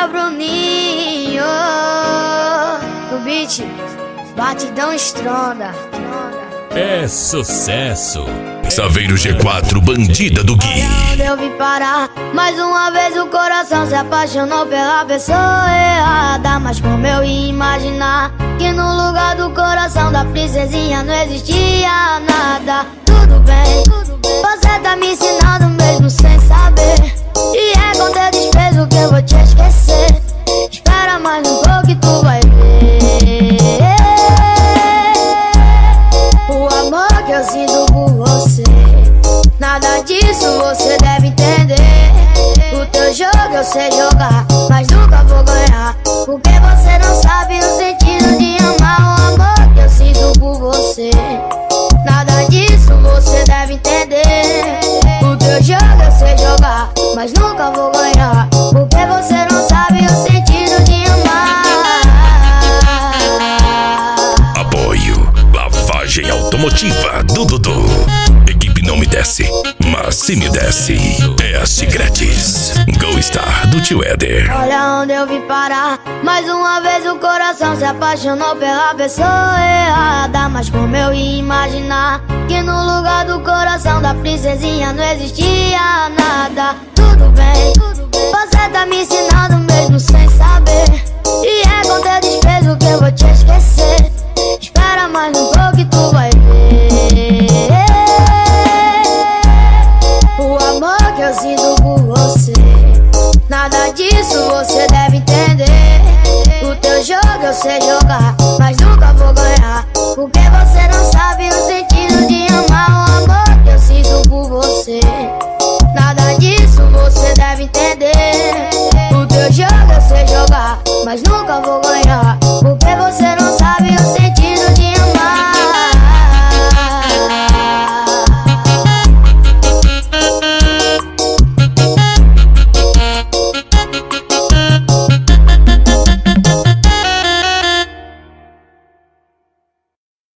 é o Bruninho. O beat, batidão estronda. É sucesso. Saveiro G4, bandida do Gui. Onde eu vim parar, mais uma vez o coração se apaixonou pela pessoa errada. Mas como eu ia imaginar que no lugar do coração da princesinha não existia nada. Tudo bem, você tá me ensinando mesmo sem saber. E é com teu desprezo que eu vou te esquecer. Espera mais um pouco e tu vai ver o amor que eu sinto por você. Nada disso você deve entender. O teu jogo eu sei jogar, mas nunca vou ganhar, porque você não sabe o sentido de amar. O amor que eu sinto por você. Nada disso você deve entender. O teu jogo eu sei jogar, mas nunca vou ganhar, porque você não sabe o sentido de amar. Apoio Lavagem Automotiva do Dudu. Equipe não me desce, mas se me desce, é grátis. Go Star do tio Éder. Olha onde eu vim parar, mais uma vez o coração se apaixonou pela pessoa errada. Mas como eu ia imaginar que no lugar do coração da princesinha não existia nada. Tudo bem, você tá me ensinando mesmo sem saber. E é com teu desprezo que eu vou te esquecer. Espera mais um pouco e tu vai ver o amor que eu sinto por você. Nada disso você deve entender. O teu jogo eu sei jogar, mas nunca vou ganhar, porque você não sabe o sentido de amar. O amor que eu sinto por você. Nada disso você deve entender. O teu jogo eu sei jogar, mas nunca vou ganhar,